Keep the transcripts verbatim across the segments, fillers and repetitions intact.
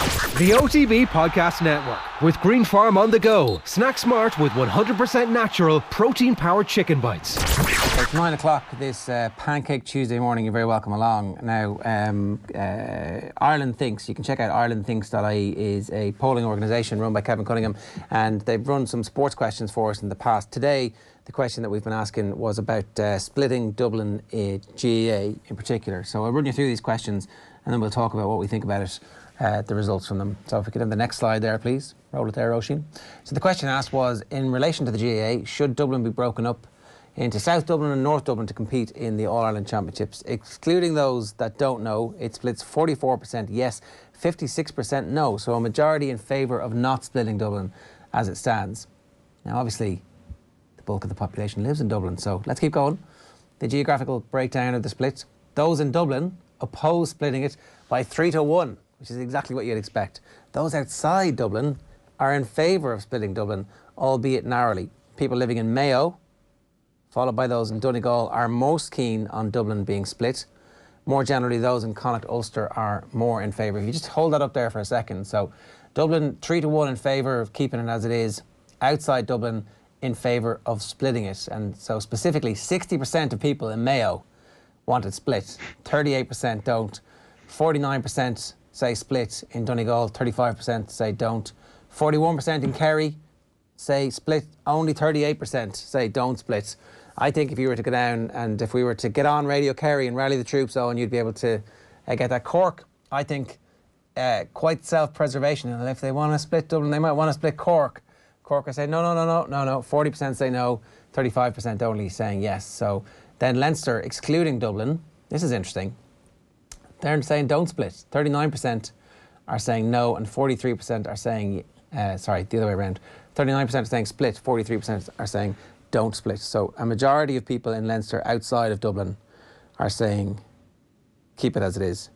The O T B Podcast Network with Green Farm on the go. Snack smart with one hundred percent natural protein-powered chicken bites. It's nine o'clock this uh, Pancake Tuesday morning. You're very welcome along. Now, um, uh, Ireland Thinks, you can check out ireland thinks dot I E, is a polling organisation run by Kevin Cunningham, and they've run some sports questions for us in the past. Today, the question that we've been asking was about uh, splitting Dublin uh, G A A in particular. So I'll run you through these questions and then we'll talk about what we think about it. Uh, the results from them. So if we could have the next slide there, please. Roll it there, Oisin. So the question asked was, in relation to the G A A, should Dublin be broken up into South Dublin and North Dublin to compete in the All-Ireland Championships? Excluding those that don't know, it splits forty-four percent yes, fifty-six percent no. So a majority in favour of not splitting Dublin as it stands. Now, obviously, the bulk of the population lives in Dublin, so let's keep going. The geographical breakdown of the split. Those in Dublin oppose splitting it by three to one. Which is exactly what you'd expect. Those outside Dublin are in favour of splitting Dublin, albeit narrowly. People living in Mayo, followed by those in Donegal, are most keen on Dublin being split. More generally, those in Connacht Ulster are more in favour. If you just hold that up there for a second. So Dublin, three to one in favour of keeping it as it is. Outside Dublin, in favour of splitting it. And so specifically, sixty percent of people in Mayo want it split. thirty-eight percent don't. forty-nine percent say split in Donegal, thirty-five percent say don't. forty-one percent in Kerry say split, only thirty-eight percent say don't split. I think if you were to go down and if we were to get on Radio Kerry and rally the troops on, you'd be able to uh, get that. Cork, I think, uh, quite self-preservation. And if they want to split Dublin, they might want to split Cork. Cork will say no, no, no, no, no, no. forty percent say no, thirty-five percent only saying yes. So then Leinster, excluding Dublin, this is interesting. They're saying don't split. thirty-nine percent are saying no and forty-three percent are saying, uh, sorry, the other way around. thirty-nine percent are saying split, forty-three percent are saying don't split. So a majority of people in Leinster outside of Dublin are saying keep it as it is.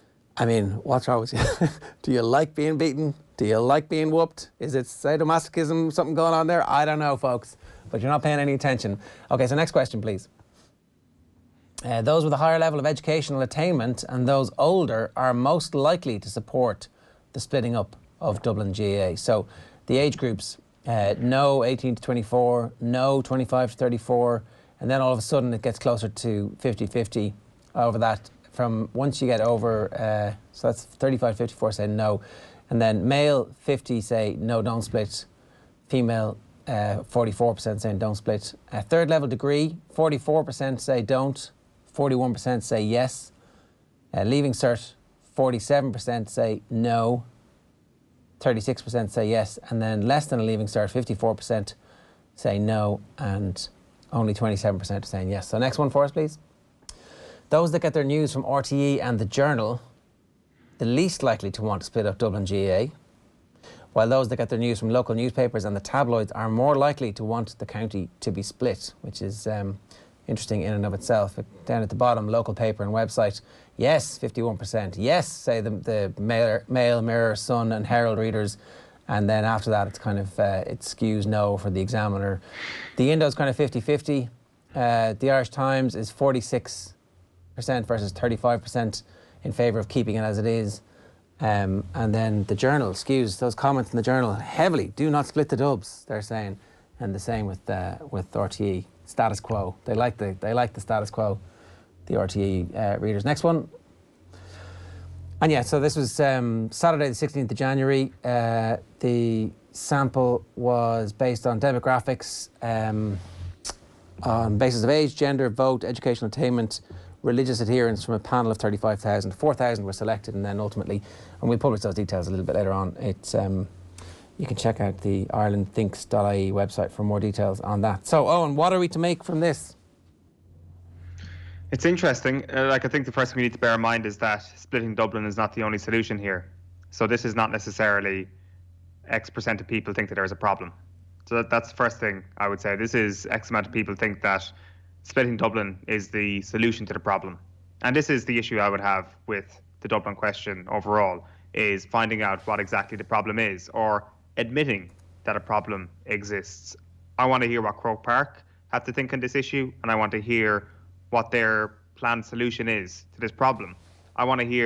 I mean, what's wrong with you? Do you like being beaten? Do you like being whooped? Is it sadomasochism, something going on there? I don't know, folks, but you're not paying any attention. Okay, so next question, please. Uh, those with a higher level of educational attainment and those older are most likely to support the splitting up of Dublin G A A. So the age groups, uh, no eighteen to twenty-four, no twenty-five to thirty-four, and then all of a sudden it gets closer to fifty fifty over that. From once you get over, uh, so that's thirty-five, fifty-four say no, and then male fifty say no, don't split, female uh, forty-four percent saying don't split. Uh, third level degree, forty-four percent say don't, forty-one percent say yes. Uh, leaving cert, forty-seven percent say no, thirty-six percent say yes, and then less than a leaving cert, fifty-four percent say no, and only twenty-seven percent are saying yes. So next one for us, please. Those that get their news from R T E and The Journal, the least likely to want to split up Dublin G A A, while those that get their news from local newspapers and the tabloids are more likely to want the county to be split, which is um, interesting in and of itself. Down at the bottom, local paper and website, yes, fifty-one percent. Yes, say the, the Mail, Mail, Mirror, Sun and Herald readers. And then after that, it's kind of, uh, it skews no for the Examiner. The Indo's kind of fifty fifty. Uh, the Irish Times is forty-six percent versus thirty-five percent in favour of keeping it as it is. Um, and then the Journal skews those comments in the Journal heavily. Do not split the Dubs, they're saying. And the same with uh, with R T E. Status quo. They like the they like the status quo, the R T E uh, readers. Next one. And yeah, so this was um, Saturday the sixteenth of January. Uh, the sample was based on demographics, um, on basis of age, gender, vote, educational attainment, religious adherence from a panel of thirty-five thousand. four thousand were selected, and then ultimately, and we'll publish those details a little bit later on. It's um, you can check out the ireland thinks dot I E website for more details on that. So, Owen, what are we to make from this? It's interesting. Uh, like, I think the first thing we need to bear in mind is that splitting Dublin is not the only solution here. So this is not necessarily X percent of people think that there's a problem. So that, that's the first thing I would say. This is X amount of people think that splitting Dublin is the solution to the problem. And this is the issue I would have with the Dublin question overall, is finding out what exactly the problem is, or admitting that a problem exists. I want to hear what Croke Park have to think on this issue, and I want to hear what their planned solution is to this problem. I want to hear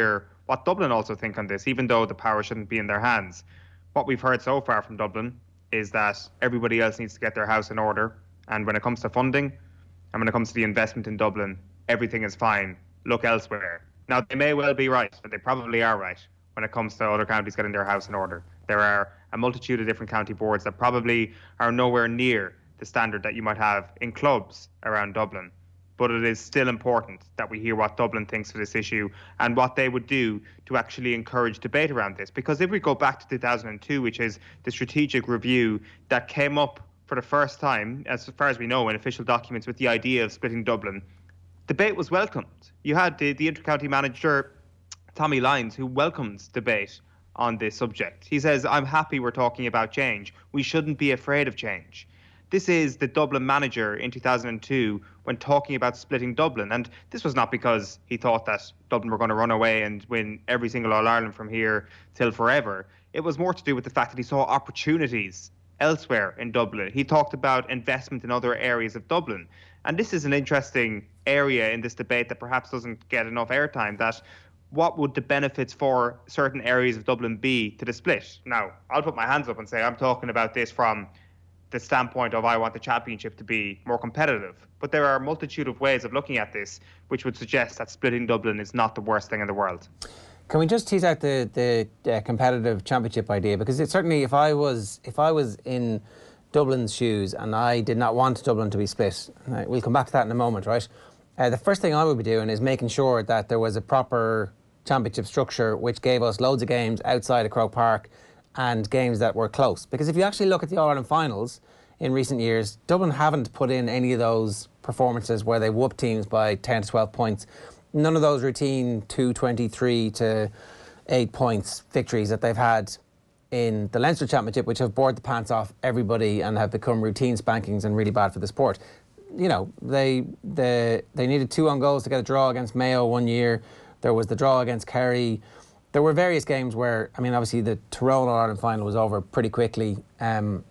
what Dublin also think on this, even though the power shouldn't be in their hands. What we've heard so far from Dublin is that everybody else needs to get their house in order. And when it comes to funding and when it comes to the investment in Dublin, everything is fine. Look elsewhere. Now, they may well be right, but they probably are right when it comes to other counties getting their house in order. There are a multitude of different county boards that probably are nowhere near the standard that you might have in clubs around Dublin. But it is still important that we hear what Dublin thinks of this issue and what they would do to actually encourage debate around this. Because if we go back to two thousand two, which is the strategic review that came up for the first time, as far as we know, in official documents with the idea of splitting Dublin, debate was welcomed. You had the, the inter-county manager, Tommy Lyons, who welcomed debate on this subject. He says, I'm happy we're talking about change. We shouldn't be afraid of change. This is the Dublin manager in two thousand two when talking about splitting Dublin. And this was not because he thought that Dublin were going to run away and win every single All-Ireland from here till forever. It was more to do with the fact that he saw opportunities elsewhere in Dublin. He talked about investment in other areas of Dublin. And this is an interesting area in this debate that perhaps doesn't get enough airtime, that what would the benefits for certain areas of Dublin be to the split? Now, I'll put my hands up and say I'm talking about this from the standpoint of I want the championship to be more competitive. But there are a multitude of ways of looking at this which would suggest that splitting Dublin is not the worst thing in the world. Can we just tease out the the uh, competitive championship idea? Because it certainly, if I was if I was in Dublin's shoes and I did not want Dublin to be split, right, we'll come back to that in a moment, right? Uh, the first thing I would be doing is making sure that there was a proper championship structure which gave us loads of games outside of Croke Park and games that were close. Because if you actually look at the All-Ireland finals in recent years, Dublin haven't put in any of those performances where they whoop teams by ten to twelve points. None of those routine two twenty-three to eight points victories that they've had in the Leinster Championship, which have bored the pants off everybody and have become routine spankings and really bad for the sport. You know, they they, they needed two on goals to get a draw against Mayo one year. There was the draw against Kerry. There were various games where, I mean, obviously the Tyrone All-Ireland final was over pretty quickly. Um,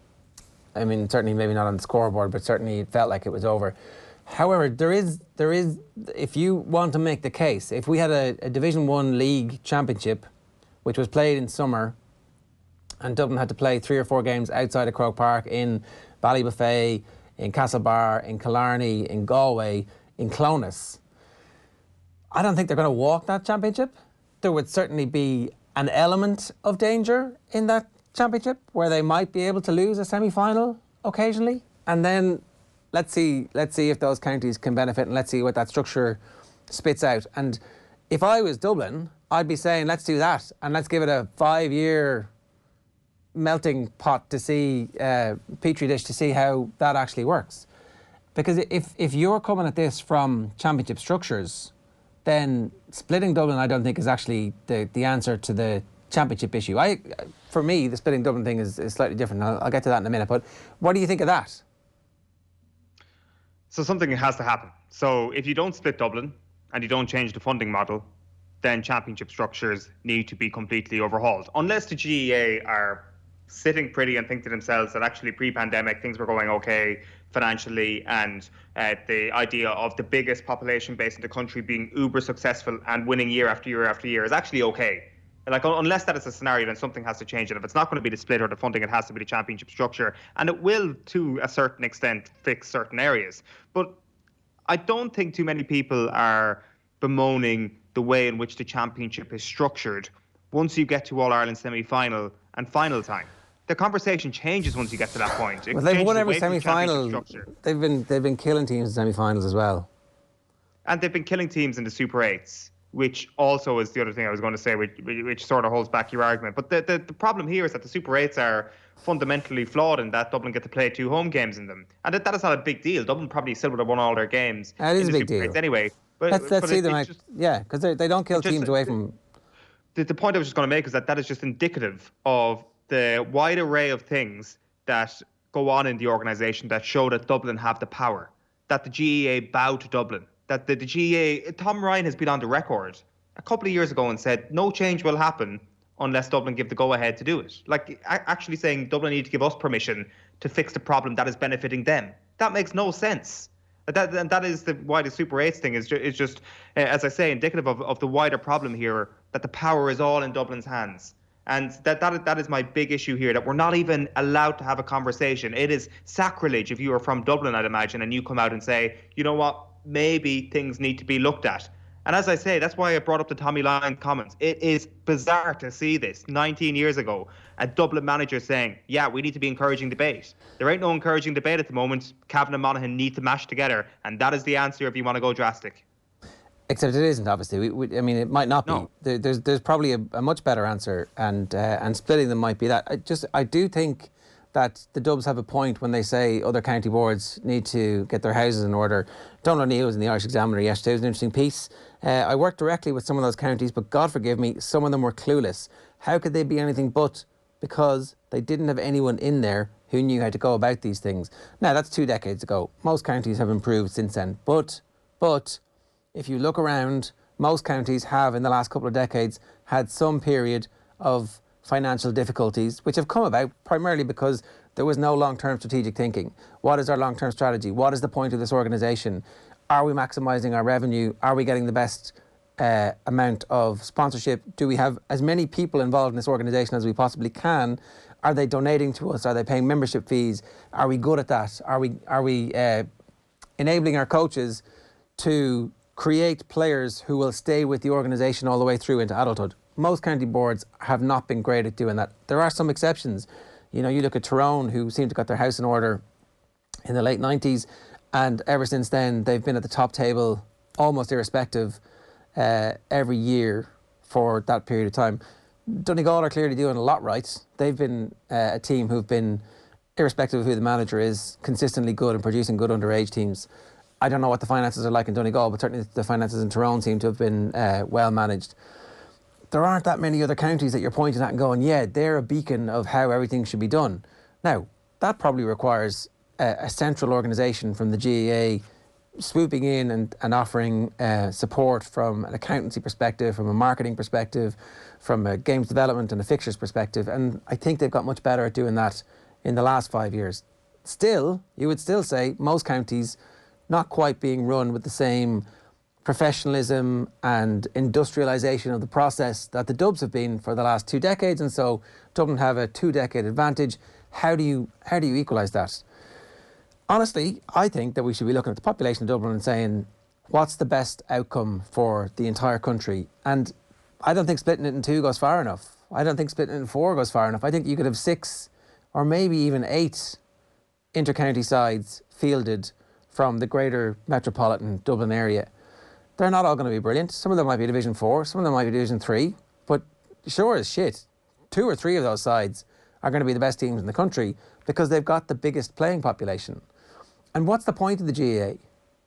I mean, certainly maybe not on the scoreboard, but certainly it felt like it was over. However, there is, there is, if you want to make the case, if we had a, a Division One league championship, which was played in summer, and Dublin had to play three or four games outside of Croke Park, in Ballybuffet, in Castlebar, in Killarney, in Galway, in Clones, I don't think they're going to walk that championship. There would certainly be an element of danger in that championship where they might be able to lose a semi-final occasionally. And then let's see let's see if those counties can benefit, and let's see what that structure spits out. And if I was Dublin, I'd be saying, let's do that, and let's give it a five-year melting pot to see, uh, petri dish to see how that actually works. Because if, if you're coming at this from championship structures, then splitting Dublin, I don't think, is actually the, the answer to the championship issue. I, for me, the splitting Dublin thing is, is slightly different. I'll, I'll get to that in a minute. But what do you think of that? So something has to happen. So if you don't split Dublin and you don't change the funding model, then championship structures need to be completely overhauled. Unless the G E A are sitting pretty and think to themselves that actually pre-pandemic things were going okay financially, and uh, the idea of the biggest population base in the country being uber successful and winning year after year after year is actually okay. Like, unless that is a scenario, then something has to change. And if it's not going to be the split or the funding, it has to be the championship structure. And it will, to a certain extent, fix certain areas. But I don't think too many people are bemoaning the way in which the championship is structured once you get to All-Ireland semi-final and final time. The conversation changes once you get to that point. It well, they've won every away from the semi-final. championship structure. They've been they've been killing teams in semi-finals as well. And they've been killing teams in the Super eights, which also is the other thing I was going to say, which, which sort of holds back your argument. But the, the, the problem here is that the Super eights are fundamentally flawed in that Dublin get to play two home games in them. And that, that is not a big deal. Dublin probably still would have won all their games. That is a big Super deal. Anyway. But, let's let's but see it, them out. Just, yeah, because they don't kill just, teams away from... The, the point I was just going to make is that that is just indicative of the wide array of things that go on in the organisation that show that Dublin have the power, that the G E A bow to Dublin, that the, the G E A... Tom Ryan has been on the record a couple of years ago and said no change will happen unless Dublin give the go-ahead to do it. Like, actually saying Dublin need to give us permission to fix the problem that is benefiting them. That makes no sense. That, and that is the why the Super eights thing is just, is just uh, as I say, indicative of, of the wider problem here that the power is all in Dublin's hands. And that, that that is my big issue here, that we're not even allowed to have a conversation. It is sacrilege if you are from Dublin, I'd imagine, and you come out and say, you know what, maybe things need to be looked at. And as I say, that's why I brought up the Tommy Lyons comments. It is bizarre to see this nineteen years ago, a Dublin manager saying, yeah, we need to be encouraging debate. There ain't no encouraging debate at the moment. Cavan and Monaghan need to mash together, and that is the answer if you want to go drastic. Except it isn't, obviously. We, we, I mean, it might not be. No. There, there's there's probably a, a much better answer, and uh, and splitting them might be that. I just I do think that the Dubs have a point when they say other county boards need to get their houses in order. Donald O'Neill was in the Irish Examiner yesterday. It was an interesting piece. Uh, I worked directly with some of those counties, but God forgive me, some of them were clueless. How could they be anything but? Because they didn't have anyone in there who knew how to go about these things. Now, that's two decades ago. Most counties have improved since then. But, but, if you look around, most counties have, in the last couple of decades, had some period of financial difficulties, which have come about primarily because there was no long-term strategic thinking. What is our long-term strategy? What is the point of this organisation? Are we maximising our revenue? Are we getting the best uh, amount of sponsorship? Do we have as many people involved in this organisation as we possibly can? Are they donating to us? Are they paying membership fees? Are we good at that? Are we, are we uh, enabling our coaches to create players who will stay with the organisation all the way through into adulthood? Most county boards have not been great at doing that. There are some exceptions. You know, you look at Tyrone, who seemed to got their house in order in the late nineties, and ever since then they've been at the top table, almost irrespective, uh, every year for that period of time. Donegal are clearly doing a lot right. They've been uh, a team who've been, irrespective of who the manager is, consistently good and producing good underage teams. I don't know what the finances are like in Donegal, but certainly the finances in Tyrone seem to have been uh, well managed. There aren't that many other counties that you're pointing at and going, yeah, they're a beacon of how everything should be done. Now, that probably requires a, a central organisation from the G A A swooping in and, and offering uh, support from an accountancy perspective, from a marketing perspective, from a games development and a fixtures perspective. And I think they've got much better at doing that in the last five years. Still, you would still say most counties not quite being run with the same professionalism and industrialisation of the process that the Dubs have been for the last two decades, and so Dublin have a two-decade advantage. How do you how do you equalise that? Honestly, I think that we should be looking at the population of Dublin and saying, what's the best outcome for the entire country? And I don't think splitting it in two goes far enough. I don't think splitting it in four goes far enough. I think you could have six or maybe even eight inter-county sides fielded from the greater metropolitan Dublin area. They're not all going to be brilliant. Some of them might be Division four, some of them might be Division three, but sure as shit, two or three of those sides are going to be the best teams in the country because they've got the biggest playing population. And what's the point of the G A A?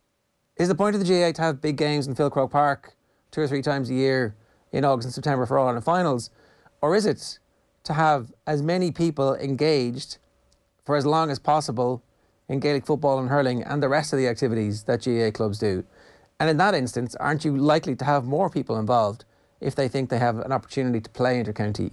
Is the point of the G A A to have big games in Philcroke Park two or three times a year in August and September for All-Ireland finals? Or is it to have as many people engaged for as long as possible in Gaelic football and hurling and the rest of the activities that G A A clubs do? And in that instance, aren't you likely to have more people involved if they think they have an opportunity to play inter-county?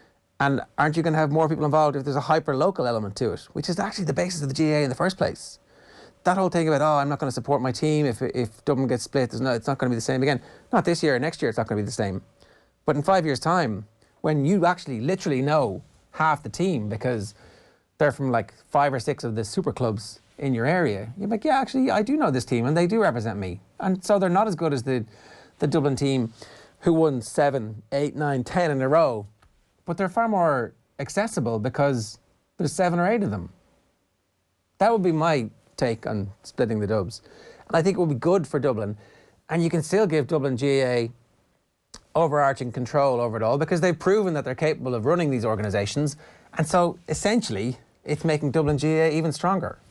And aren't you going to have more people involved if there's a hyper-local element to it, which is actually the basis of the G A A in the first place? That whole thing about, oh, I'm not going to support my team if if Dublin gets split, there's no, it's not going to be the same again. Not this year, next year it's not going to be the same. But in five years' time, when you actually literally know half the team because they're from like five or six of the super clubs in your area, you're like, yeah, actually, I do know this team and they do represent me. And so they're not as good as the, the Dublin team who won seven, eight, nine, ten in a row, but they're far more accessible because there's seven or eight of them. That would be my take on splitting the Dubs. And I think it would be good for Dublin. And you can still give Dublin G A A overarching control over it all because they've proven that they're capable of running these organisations. And so essentially, it's making Dublin G A A even stronger.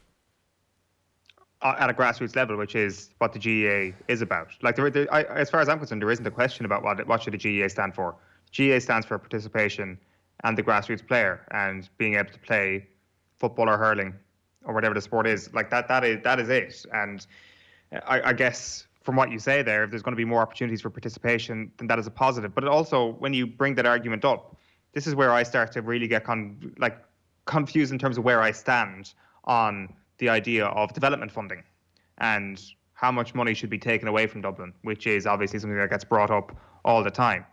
At a grassroots level, which is what the G A A is about. Like, there, there, I, as far as I'm concerned, there isn't a question about what what should the G A A stand for. G A A stands for participation and the grassroots player and being able to play football or hurling or whatever the sport is. Like that, that is that is it. And I, I guess from what you say there, if there's going to be more opportunities for participation, then that is a positive. But also, when you bring that argument up, this is where I start to really get con- like confused in terms of where I stand on the idea of development funding and how much money should be taken away from Dublin, which is obviously something that gets brought up all the time.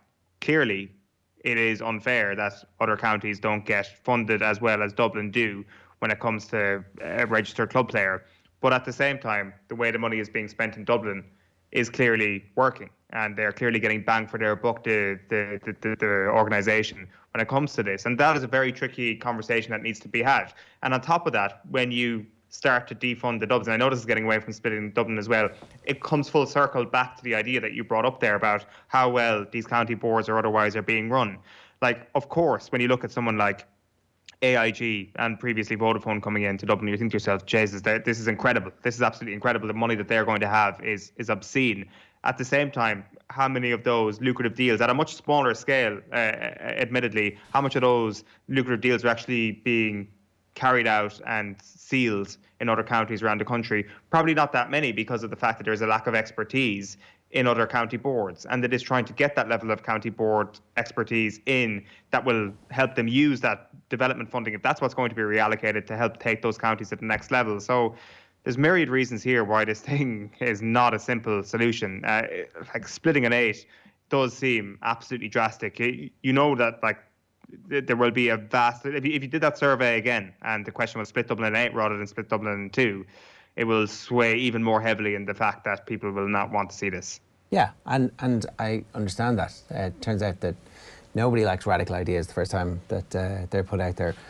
clearly it is unfair that other counties don't get funded as well as Dublin do when it comes to a registered club player. But at the same time, the way the money is being spent in Dublin is clearly working, and they're clearly getting bang for their buck, the, the, the, the, the organisation, when it comes to this. And that is a very tricky conversation that needs to be had. And on top of that, when you start to defund the Dubs, and I know this is getting away from splitting Dublin as well, it comes full circle back to the idea that you brought up there about how well these county boards or otherwise are being run. Like, of course, when you look at someone like A I G and previously Vodafone coming into Dublin, you think to yourself, Jesus, this is incredible. This is absolutely incredible. The money that they're going to have is is obscene. At the same time, how many of those lucrative deals, at a much smaller scale, uh, admittedly, how much of those lucrative deals are actually being carried out and sealed in other counties around the country? Probably not that many, because of the fact that there's a lack of expertise in other county boards, and that is trying to get that level of county board expertise in that will help them use that development funding, if that's what's going to be reallocated, to help take those counties to the next level. So there's myriad reasons here why this thing is not a simple solution. Uh, like splitting an eight does seem absolutely drastic. You know that like there will be a vast, if you, if you did that survey again and the question was split Dublin in eight rather than split Dublin in two, it will sway even more heavily in the fact that people will not want to see this. Yeah, and, and I understand that. Uh, it turns out that nobody likes radical ideas the first time that uh, they're put out there.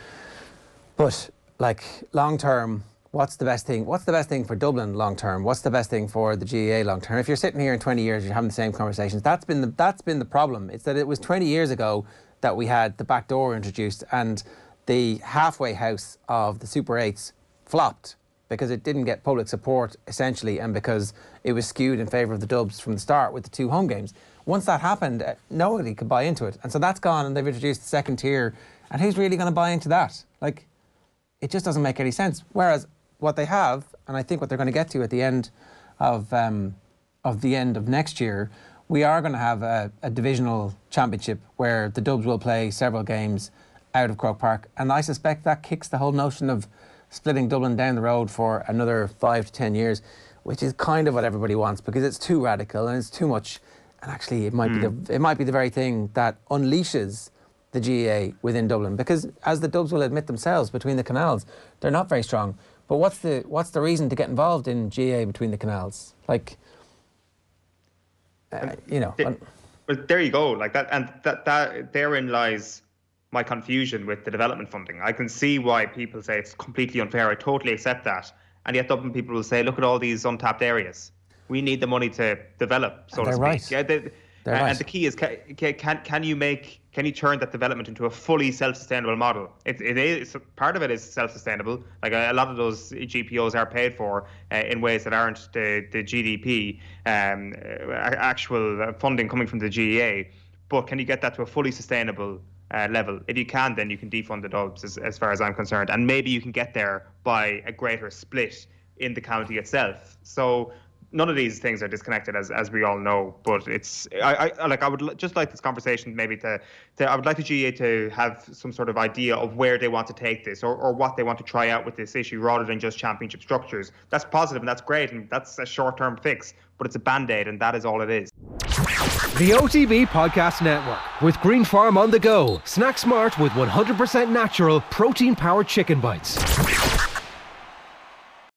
But like long term, what's the best thing? What's the best thing for Dublin long term? What's the best thing for the G A A long term? If you're sitting here in twenty years, you're having the same conversations. That's been the that's been the problem. It's that it was twenty years ago that we had the back door introduced, and the halfway house of the Super eights flopped because it didn't get public support, essentially, and because it was skewed in favour of the Dubs from the start with the two home games. Once that happened, uh, nobody could buy into it. And so that's gone, and they've introduced the second tier. And who's really going to buy into that? Like, it just doesn't make any sense. Whereas what they have, and I think what they're going to get to at the end of um, of the end of next year, we are going to have a, a divisional championship where the Dubs will play several games out of Croke Park. And I suspect that kicks the whole notion of splitting Dublin down the road for another five to ten years, which is kind of what everybody wants, because it's too radical and it's too much. And actually, it might mm. be the it might be the very thing that unleashes the G A A within Dublin, because as the Dubs will admit themselves, between the canals, they're not very strong. But what's the what's the reason to get involved in G A A between the canals? Like, uh, you know. There, but there you go. Like that, and that that therein lies my confusion with the development funding. I can see why people say it's completely unfair. I totally accept that. And yet Dublin people will say, look at all these untapped areas. We need the money to develop, so and to speak. Right. Yeah, they, they're and right. the key is, can, can can you make can you turn that development into a fully self-sustainable model? It, it is part of it is self-sustainable. Like a, a lot of those G P Os are paid for uh, in ways that aren't the the G D P um, actual funding coming from the G A A. But can you get that to a fully sustainable Uh, level? If you can, then you can defund the Dubs, as, as far as I'm concerned, and maybe you can get there by a greater split in the county itself. So none of these things are disconnected, as as we all know. But it's I, I like I would l- just like this conversation maybe to, to I would like the G A A to have some sort of idea of where they want to take this, or, or what they want to try out with this issue, rather than just championship structures. That's positive and that's great, and that's a short-term fix, but it's a band-aid, and that is all it is. The O T B Podcast Network, with Green Farm on the go. Snack smart with one hundred percent natural protein-powered chicken bites.